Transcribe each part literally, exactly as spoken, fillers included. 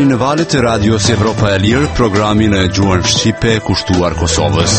në valët e radios Evropa e Lirë, programin e gjuhën shqipe kushtuar Kosovës.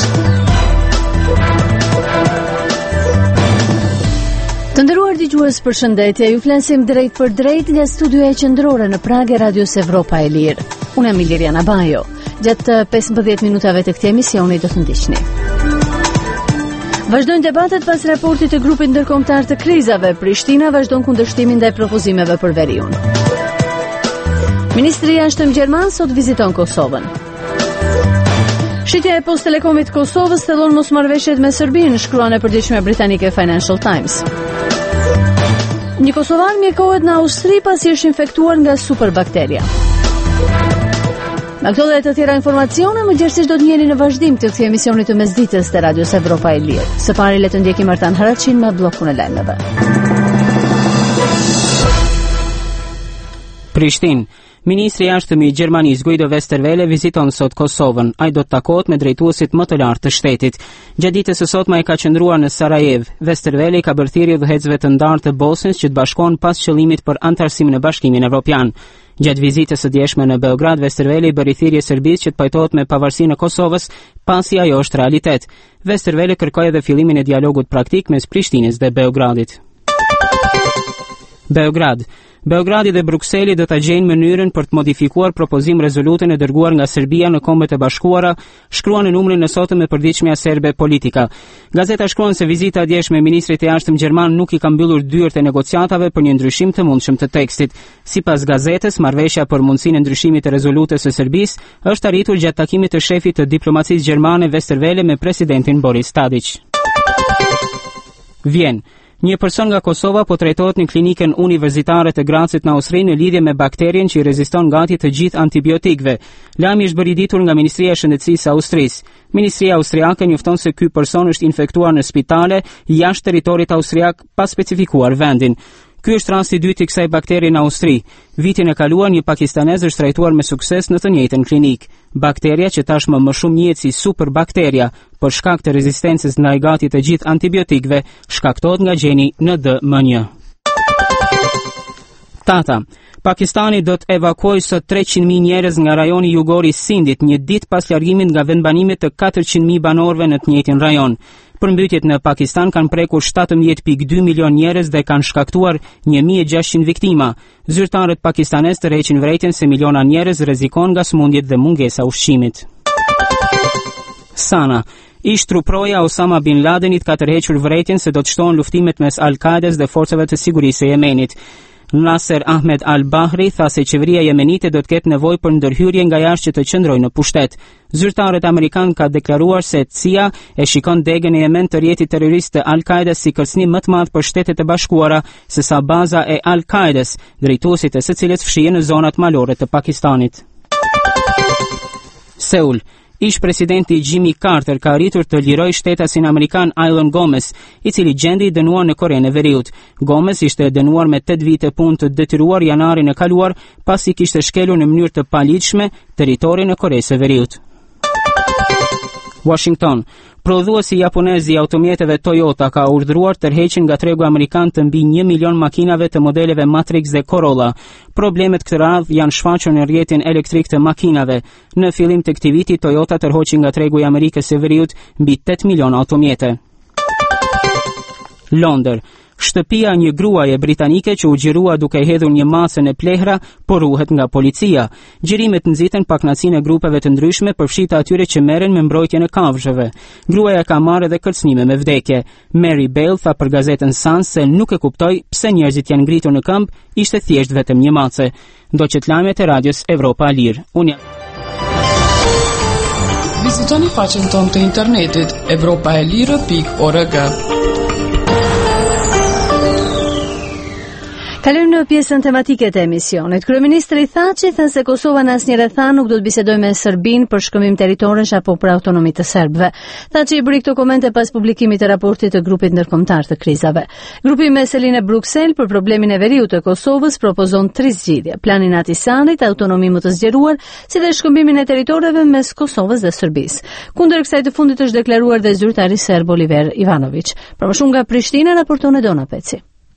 Të nderuar dëgjues, përshëndetje. Ju flasim drejt për drejt nga studioja qendrore në Prag e radios Evropa e Lirë. Unë jam Iliriana Bajo. Gjatë pesëmbëdhjetë minutave të këtij emisioni do të ndiqni. Vazhdojnë debatet pas raportit të grupit ndërkombëtar të krizave. Prishtina vazhdon kundërshtimin ndaj propozimeve për veriun. Ministri i Jashtëm gjerman sot viziton Kosovën. Shitja e Post Telekomit Kosovës thellon mosmarrëveshjet me Serbinë, shkruan e përditshme britanike Financial Times. Një kosovar mjekohet në Austri pasi është infektuar nga superbakteria. Në këto dhe të tjera informacione, më gjerësisht do të njeni në vazhdim të këtij emisioni të mesditës të radios Evropa e Lirë. Së pari le të ndjekim Artan Haracin me bllokun e lajmeve. Prishtinë. Ministri i Jashtëm i Gjermanisë Guido Westerwelle viziton sot Kosovën. Ai do të takohet me drejtuesit më të lartë të shtetit. Gjatë ditës së sotme ai ka qëndruar në Sarajevo. Westerwelle ka bërë thirrje udhëheqësve të ndarë të Bosnjës që të bashkohen pas qëllimit për antarësim në Bashkimin Evropian. Gjatë vizitës së djeshme në Beograd, Westerwelle i bëri thirrje Serbisë që të pajtohet me pavarësinë e Kosovës, pasi ajo është realitet. Westerwelle kërkoi edhe fillimin e dialogut praktik mes Prishtinës dhe Beogradit. Beograd. Beogradi dhe Brukseli do ta gjejnë mënyrën për të modifikuar propozim rezolutën e dërguar nga Serbia në Kombet e Bashkuara, shkruan në numrin e sotëm e përditshmja serbe Politika. Gazeta shkruan se vizita e djeshme e ministrit të jashtëm gjerman nuk i ka mbyllur dyert e negociatave për një ndryshim të mundshëm të tekstit. Sipas gazetës, marrëveshja për mundësinë e ndryshimit të rezolutës së Serbisë është arritur gjatë takimit të shefit të diplomacisë gjermane Westerwelle me presidentin Boris Tadić. Vjen. Një person nga Kosova po trajtohet në klinikën universitare të Gracit në Austri në lidhje me bakterien që i reziston gati të gjithë antibiotikëve. Lajmi është bërë i ditur nga Ministria e Shëndetësisë së Austrisë. Ministria austriake njofton se ky person është infektuar në spitale jashtë territorit austriak pa specifikuar vendin. Ky është rasti i dytë i kësaj bakterie në Austri. Vitin e kaluar një pakistanez është trajtuar me sukses në të njëjtën klinik. Bakteria që tashmë më shumë njihet si superbakteria për shkak të rezistencës ndaj gati të gjithë antibiotikëve, shkaktohet nga gjeni N D M një. Tata. Pakistani do të evakuojë sot treqind mijë njerëz nga rajoni jugor i Sindit, një ditë pas largimit nga vendbanimit të katërqind mijë banorëve në të njëjtin rajon. Përmbytjet në Pakistan kanë prekur shtatëmbëdhjetë pikë dy milion njerëz dhe kanë shkaktuar një mijë e gjashtëqind viktima. Zyrtarët pakistanez tërheqin vërejtjen se miliona njerëz rrezikojnë nga smundjet dhe mungesa ushqimit. Sana. Ish truproja Osama Bin Ladenit ka tërhequr vërejtjen se do të shtohen luftimet mes Al-Qaides dhe forcave të sigurisë së Yemenit. Nasser Ahmed Al-Bahri tha se qeveria jemenite do të ketë nevojë për ndërhyrje nga jashtë që të qëndrojë në pushtet. Zyrtarët amerikanë ka deklaruar se C I A e shikon degën e Yemen të rjetit terrorist të Al-Qaides si kërcënim më të madh për Shtetet e Bashkuara sesa baza e Al-Qaides, drejtuesit e së cilës fshihen në zonat malore të Pakistanit. Seul. Ish presidenti Jimmy Carter ka arritur të liroj shtetasin amerikan Alan Gomez, i cili gjendi i dënuar në Korenë e Veriut. Gomez ishte dënuar me tetë vite punë të detyruar janarin e kaluar, pasi kishte shkelur në mënyrë të paligjshme territorin e Koresë së Veriut. Washington. Prodhuesi japonez i automjeteve Toyota ka urdhëruar tërheqjen nga tregu amerikan të mbi një milion makinave të modeleve Matrix dhe Corolla. Problemet këtë radhë janë shfaqur në rrjetin elektrik të makinave. Në fillim të këtij viti Toyota tërhoqi nga tregu i Amerikës së Veriut mbi tetë milion automjete. Londër. Shtëpia një gruaje britanike që u gjirua duke hedhur një macë në plehra, por ruhet nga policia. Gjirimet nxiten pakënaqësinë e grupeve të ndryshme përfshirë atyre që merren me mbrojtjen e kafshëve. Gruaja ka marrë edhe kërcënime me vdekje. Mary Bale tha për gazetën Sun se nuk e kuptoi pse njerëzit janë ngritur në këmbë, ishte thjesht vetëm një macë. Ndoqët lajmet e radios Evropa e Lirë. Unë Vizitoni faqen tonë të internetit evropaelire pikë org. Kalojmë në pjesën tematike të emisionit. Kryeministri Thaçi tha se Kosova në asnjë rrethana nuk do të bisedojë me Serbinë për shkëmbim territorësh apo për autonomi të serbëve. Thaçi i bëri këto komente pas publikimit të raportit të grupit ndërkombëtar të krizave. Grupi me selin e Bruksel për problemin e veriut të Kosovës propozon tri zgjidhje: planin e Atisanit, autonomi më të zgjeruar, si dhe shkëmbimin e territoreve mes Kosovës dhe Serbisë. Kundër kësaj të fundit është deklaruar dhe zyrtari serb Oliver Ivanović. Për më shumë nga Prishtina raporton Edona Peci.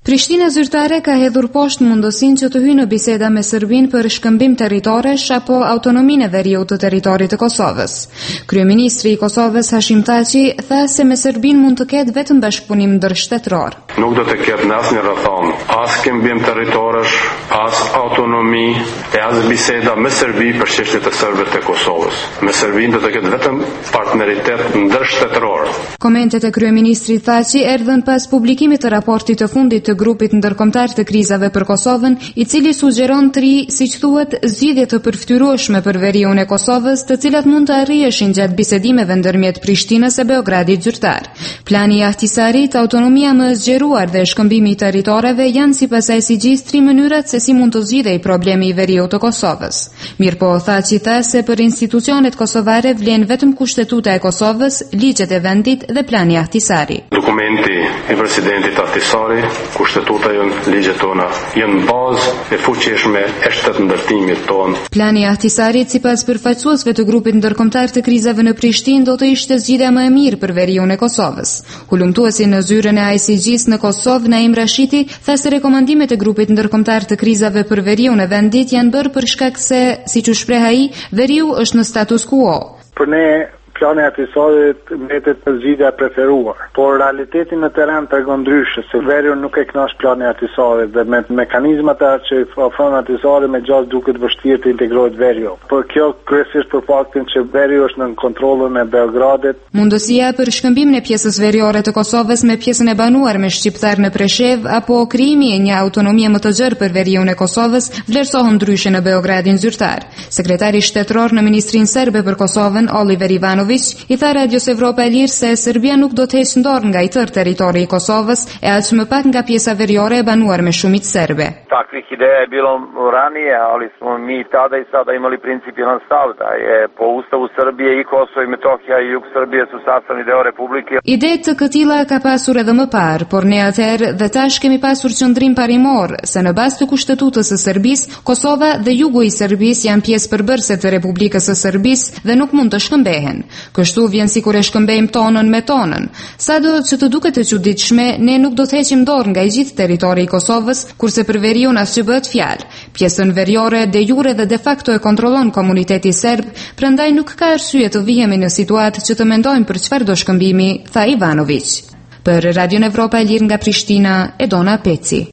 Prishtina zyrtare ka hedhur poshtë mundësinë që të hyjë në biseda me Serbinë për shkëmbim territoresh apo autonominë e veriut të territorit të Kosovës. Kryeministri i Kosovës Hashim Thaçi tha se me Serbinë mund të ketë vetëm bashkëpunim ndërshtetëror. Nuk do të ketë në asnjë rrethon as shkëmbim territoresh, as autonomi e as biseda me Serbi për çështjet e serbëve të Kosovës. Me Serbinë do të ketë vetëm partneritet ndërshtetëror. Komentet e kryeministrit Thaçi erdhën pas publikimit të raportit të fundit të grupit ndërkombëtar të krizave për Kosovën, i cili sugjeron tri, siç thuhet, zgjidhje të përftyrueshme për veriun e Kosovës, të cilat mund të arrijeshin gjatë bisedimeve ndërmjet Prishtinës e Beogradit zyrtar. Plani i Ahtisarit, autonomia më e zgjeruar dhe shkëmbimi i territoreve janë sipas I C G-s tri mënyrat se si mund të zgjidhej problemi i veriut të Kosovës. Mirpo Thaçi tha se për institucionet kosovare vlen vetëm kushtetuta e Kosovës, ligjet e vendit dhe plani Ahtisari. Dokumenti i presidentit Ahtisari, kushtetuta jonë, ligjet tona, janë bazë e fuqishme e shtetë ndërtimit tonë. Plani Ahtisarit, sipas përfaqësuesve të grupit ndërkombëtar të krizave në Prishtinë, do të ishte zgjidhja më e mirë për veriun e Kosovës. Hulumtuesi në zyrën e I C G-s në Kosovë, Naim Rashiti, tha se rekomandimet e grupit ndërkombëtar të krizave për veriun e vendit janë bërë për shkak se, siç u shpreh ai, veriu është në status quo. Për ne plani Ahtisarit mbetet për zgjidhja e preferuar, por realiteti në terren tregon ndryshe, se veriu nuk e kënaq plani Ahtisarit dhe me mekanizmat që ofron Ahtisari me gjatë duket vështirë të integrohet veriu. Por kjo kryesisht për faktin që veriu është në kontrollin e Beogradit. Mundësia për shkëmbimin e pjesës veriore të Kosovës me pjesën e banuar me shqiptar në Preshev apo krijimi e një autonomie më të gjerë për veriun e Kosovës vlerësohen ndryshe në Beogradin zyrtar. Sekretari shtetëror në Ministrinë Serbe për Kosovën, Oliver Ivanović, i tha Radios Evropa e Lirë se Serbia nuk do të heqë dorë nga I tërë territori I Kosovës e aq më pak nga pjesa veriore e banuar me shumicë serbe. Takvih ideja je bilo ranije, ali smo mi tada I sada imali principijelan stav da je po Ustavu Srbije I Kosovo I Metohija I jug Srbije su sastavni deo Republike. Ide të këtilla ka pasur edhe më parë, por ne atëherë dhe tash kemi pasur qëndrim parimor se në bazë të kushtetutës së Serbisë, Kosova dhe jugu I Serbisë janë pjesë përbërëse të Republikës së Serbisë dhe nuk mund të shkëmbehen. Kështu vjen sikur e shkëmbejmë tonën me tonën. Sado që të duket e çuditshme, ne nuk do të heqim dorë nga I gjithë territori I Kosovës, kurse për veriun as që bëhet fjalë. Pjesën veriore de jure dhe de facto e kontrollon komuniteti serb, prandaj nuk ka arsye të vihemi në situatë që të mendojmë për çfarë do shkëmbimi, tha Ivanović. Për Radion Evropa e Lirë nga Prishtina, Edona Peci.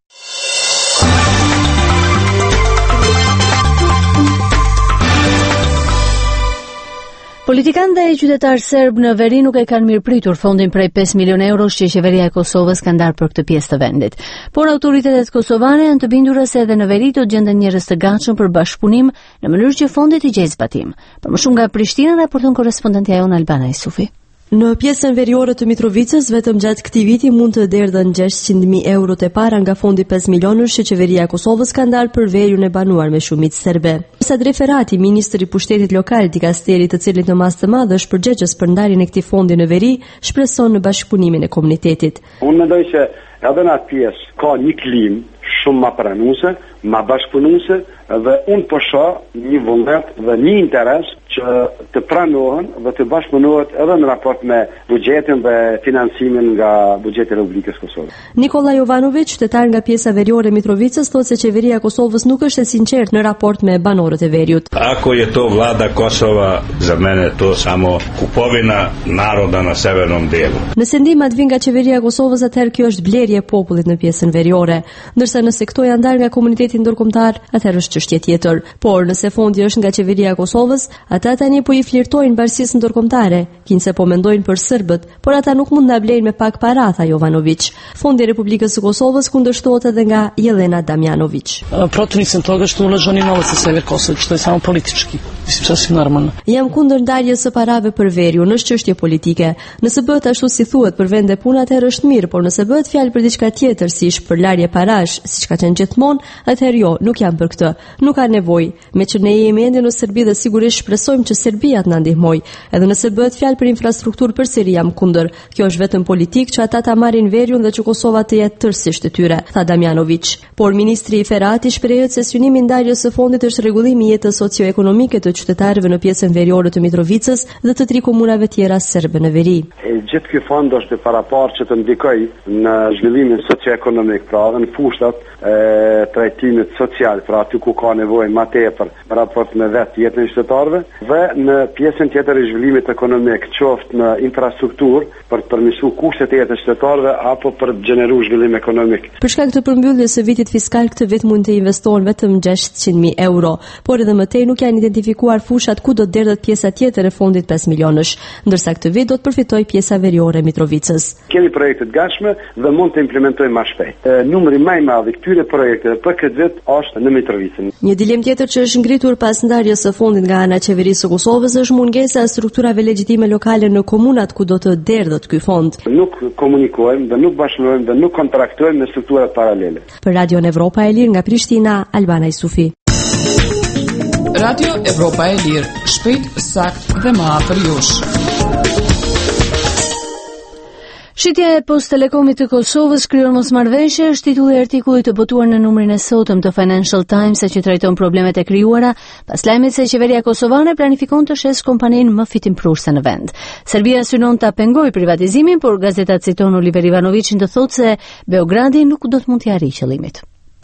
Politikanë dhe qytetarë serb në veri nuk e kanë mirëpritur fondin prej pesë milion eurosh që qeveria e Kosovës ka ndarë për këtë pjesë të vendit. Por autoritetet kosovane janë të bindura se edhe në veri do gjenden njerëz të gatshëm për bashkëpunim në mënyrë që fondi të gjejë zbatim. Për më shumë nga Prishtina raporton korrespondentja jonë Albana Isufi. Në pjesën veriore të Mitrovicës, vetëm gjatë këtij viti mund të derdhen gjashtëqind mijë euro të para nga fondi pesë milionësh që qeveria e Kosovës ka ndarë për veriun e banuar me shumicë serbe. Sad Referati, ministri I pushtetit lokal dikasterit të cilit në masë të madhe është përgjegjës për ndarjen e këtij fondi në veri, shpreson në bashkëpunimin e komunitetit. Unë mendoj që edhe në atë pjesë ka një klim shumë ma pranuese, ma bashkëpunuese dhe unë po shoh një vullnet dhe një interes që të pranohen dhe të bashkëpunohet edhe në raport me buxhetin dhe financimin nga buxheti I Republikës Kosovës. Nikola Jovanović, qytetar nga pjesa veriore e Mitrovicës, thotë se qeveria e Kosovës nuk është e sinqertë në raport me banorët e veriut. Ako je to vlada Kosova, za mene je to samo kupovina naroda na severnom delu. Nëse ndihmat vijnë nga qeveria e Kosovës, atëherë kjo është blerje e popullit në pjesën veriore, ndërsa nëse këto janë ndarë nga komuniteti ndërkombëtar, atëherë është çështje tjetër. Por nëse fondi është nga qeveria e Kosovës, ata tani po I flirtojnë bashkisë ndërkombëtare, kinse po mendojnë për serbët, por ata nuk mund ta blejnë me pak para, tha Jovanović. Fondi I Republikës së Kosovës kundërshtohet edhe nga Jelena Damjanović. Protiv nisam toga što ulaže oni novac u sever Kosova, što je samo politički. Mislim sasvim normalno. Jam kundër ndarjes së parave për veriun, është çështje politike. Nëse bëhet ashtu si thuhet për vende pune, atëherë është mirë, por nëse bëhet fjalë për diçka tjetër, si shpërlarje parash, siç ka qenë gjithmonë, atëherë jo, nuk jam për këtë. Nuk ka nevojë. Me që ne jemi ende në Serbi dhe sigurisht shpresojmë që Serbia të na ndihmojë. Edhe nëse bëhet fjalë për infrastrukturë përsëri jam kundër. Kjo është vetëm politik që ata ta marrin veriun dhe që Kosova të jetë tërësisht e tyre, tha Damjanović. Por ministri I Ferati shprehet se synimi I ndarjes së fondit është rregullimi I jetës socioekonomike të qytetarëve në pjesën veriore të Mitrovicës dhe të tri komunave tjera serbe në veri. E gjithë ky fond është e paraparë që të ndikoj në zhvillimin socio-ekonomik, pra edhe në fushtat e trajtimit social, pra aty ku ka nevojë më tepër në raport me vetë jetën e qytetarëve, dhe në pjesën tjetër e zhvillimit ekonomik, qoftë në infrastrukturë për të përmirësuar kushtet e jetës së qytetarëve apo për të gjeneruar zhvillim ekonomik. Për shkak të përmbylljes së vitit fiskal, këtë vit mund të investohen vetëm gjashtëqind mijë euro, por edhe më tej nuk janë identifikuar fushat ku do të derdhet pjesa tjetër e fondit pesë milionësh, ndërsa këtë vit do të përfitojë pjesa veriore e Mitrovicës. Kemi projekte të gatshme dhe mund të implementojmë më shpejt. Numri më i madh i këtyre projekteve për këtë vit është në Mitrovicën. Një dilemë tjetër që është ngritur pas ndarjes së fondit nga ana e qeverisë së Kosovës është mungesa e strukturave legjitime lokale në komunat ku do të derdhet ky fond. Nuk komunikojmë dhe nuk bashkëpunojmë dhe nuk kontraktojmë me struktura paralele. Për Radio Evropa e Lirë nga Prishtina, Albana Isufi. Radio Evropa e Lirë, shpejt, sakt dhe më afër jush. Shitja e Post Telekomit të Kosovës krijon mosmarrëveshje është titulli i artikullit të botuar në numrin e sotëm të Financial Times që trajton problemet e krijuara pas lajmit se qeveria kosovane planifikon të shes kompaninë më fitimprurse në vend. Serbia synon ta pengojë privatizimin, por gazeta citon Oliver Ivanovicin të thotë se Beogradi nuk do të mund të arrijë qëllimin.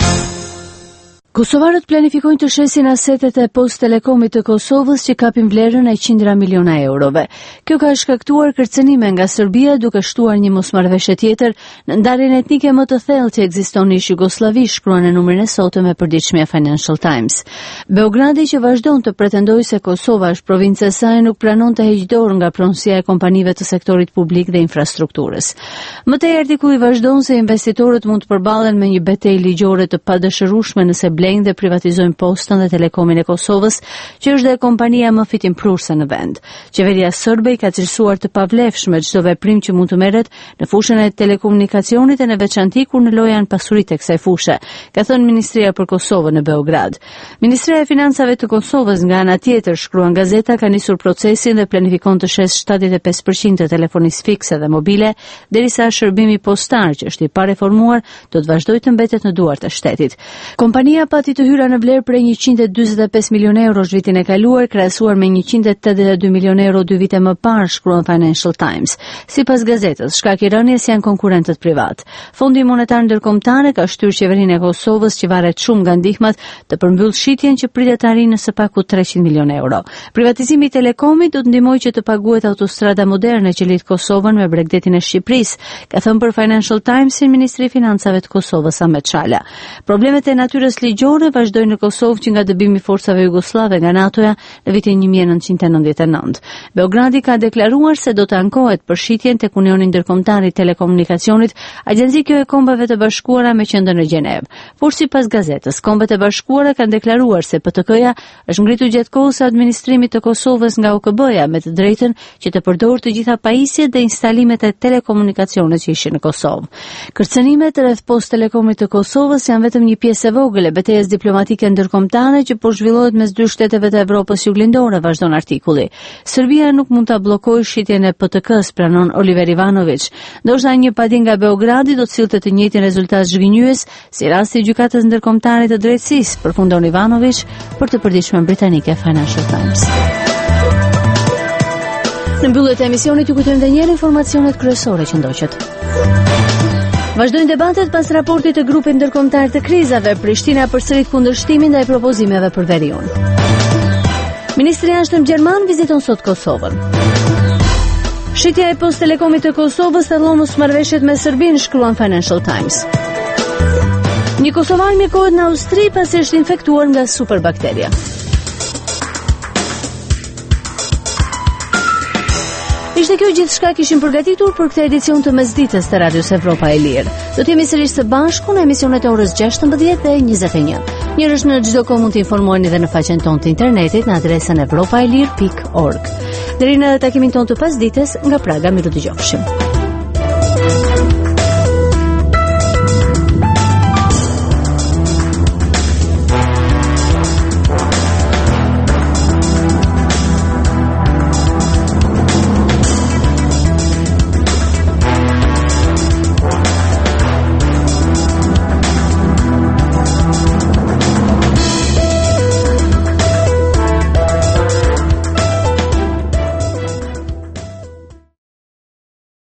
Kosovarët planifikojnë të shesin asetet e Post Telekomit të Kosovës që kapin vlerën e qindra miliona eurove. Kjo ka shkaktuar kërcënime nga Serbia duke shtuar një mosmarrëveshje tjetër në ndarjen etnike më të thellë që ekziston në Jugosllavi, shkruan në numrin e sotëm e përditshmja Financial Times. Beogradi që vazhdon të pretendojë se Kosova është provincë e saj nuk pranon të heqë dorë nga pronësia e kompanive të sektorit publik dhe infrastrukturës. Më tej artikulli vazhdon se investitorët mund të përballen me një betejë ligjore të padëshërueshme nëse dhe privatizojnë Postën dhe Telekomin e Kosovës, që është dhe kompania më fitimprurse në vend. Qeveria serbe i ka cilësuar të pavlefshme çdo veprim që mund të merret në fushën e telekomunikacionit e në veçanti kur në lojë janë pasuritë e kësaj fushë, ka thënë Ministria për Kosovën në Beograd. Ministria e Financave të Kosovës nga ana tjetër, shkruan gazeta, ka nisur procesin dhe planifikon të shes shtatëdhjetë e pesë përqind të telefonisë fikse dhe mobile, derisa shërbimi postar që është i pareformuar do të vazhdojë të mbetet në duart e shtetit. Kompania pati të hyra në vlerë prej njëqind e dyzet e pesë milionë euro vitin e kaluar, krahasuar me njëqind e tetëdhjetë e dy milionë euro dy vite më parë, shkruan Financial Times. Sipas gazetës, shkak i rënies janë konkurrentët privat. Fondi Monetar Ndërkombëtar ka shtyrë qeverinë e Kosovës, që varet shumë nga ndihmat, të përmbyll shitjen që pritet të arrijë në së paku treqind milionë euro. Privatizimi i Telekomit do të ndihmojë që të paguhet autostrada moderne që lidh Kosovën me Bregdetin e Shqipërisë, ka thënë për Financial Times i Ministri i Financave të Kosovës Ahmet Çala. Problemet e natyrës ligjore vazhdojnë në Kosovë që nga dëbimi i forcave jugoslave nga NATO-ja në vitin një mijë e nëntëqind e nëntëdhjetë e nëntë. Beogradi ka deklaruar se do të ankohet për shitjen tek Unioni Ndërkombëtar i Telekomunikacionit, agjenci kjo e Kombeve të Bashkuara me qendër në Gjenevë. Por sipas gazetës, Kombet e Bashkuara kanë deklaruar se P T K-ja është ngritur gjatë kohës së administrimit të Kosovës nga U K B-ja me të drejtën që të përdorë të gjitha pajisjet dhe instalimet e telekomunikacionit që ishin në Kosovë. Kërcënimet rreth Post Telekomit të Kosovës janë vetëm një pjesë e vogël e betejës diplomatike ndërkombëtare që po zhvillohet mes dy shteteve të Evropës juglindore, vazhdon artikulli. Serbia nuk mund ta bllokojë shitjen e P T K-s, pranon Oliver Ivanovic. Ndoshta një padin nga Beogradi do të sillte të njëjtin rezultat zhgënjyes si rasti i gjykatës ndërkombëtare të drejtësisë, përfundon Ivanovic për të përditshmen britanike Financial Times. Në mbyllje të emisionit ju kujtojmë edhe një herë informacionet kryesore që ndoqët. Vazhdojnë debatet pas raportit të grupit ndërkombëtar të krizave. Prishtina përsërit kundërshtimin ndaj propozimeve për veriun. Ministri i Jashtëm gjerman viziton sot Kosovën. Shitja e Post Telekomit të Kosovës thellon mosmarrëveshjet me Serbinë, shkruan Financial Times. Një kosovar mjekohet në Austri pasi është infektuar nga superbakteria. Ishte kjo gjithçka kishim përgatitur për këtë edicion të mesditës të Radios Evropa e Lirë. Do të jemi sërish së bashku në emisionet e orës gjashtëmbëdhjetë dhe njëzet e një. Njërësh në çdo kohë mund të informoheni edhe në faqen tonë të internetit në adresën evropaelir pikë org. Deri në takimin tonë të pasdites, nga Praga miru dëgjofshim.